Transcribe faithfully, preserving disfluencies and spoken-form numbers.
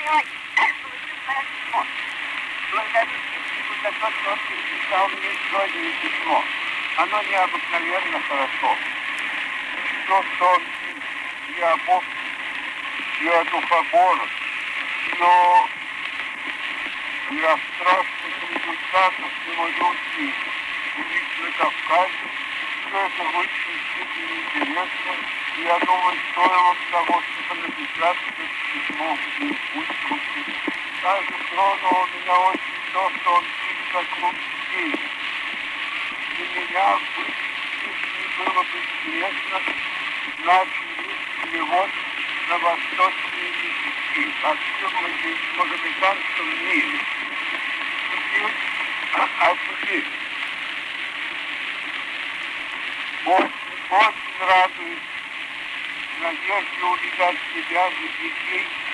Мой получил мое письмо. Благодарю Спасибо за то, что он писал мне сегодня письмо. Оно необыкновенно хорошо. То, что он пишет, я Бог, я духоборот, но я страшных результатов не могу увидеть. У них на Кавказе все это в высшей степени интересно. И я думаю, стоило того, чтобы написать это письмо в Также тронуло меня очень то, что он пишет о крупе. Для меня в высшей было бы интересно знать перевод на восточные языки, о всем магометанском мире. Теперь, а теперь очень, очень радует надежде увидать себя и детей